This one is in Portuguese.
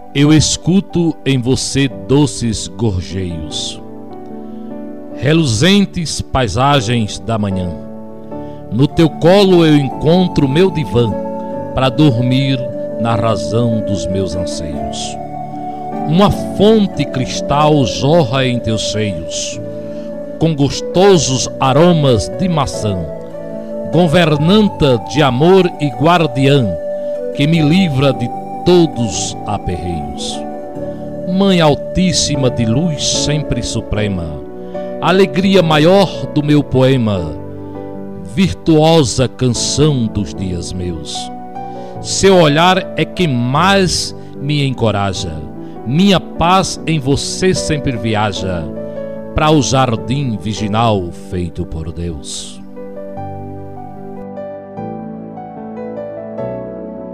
Eu escuto em você doces gorjeios, reluzentes paisagens da manhã. No teu colo eu encontro meu divã para dormir na razão dos meus anseios. Uma fonte cristal jorra em teus seios, com gostosos aromas de maçã, governanta de amor e guardiã, que me livra de todos aperreios. Mãe altíssima de luz sempre suprema, alegria maior do meu poema, virtuosa canção dos dias meus. Seu olhar é quem mais me encoraja, minha paz em você sempre viaja, para o jardim virginal feito por Deus.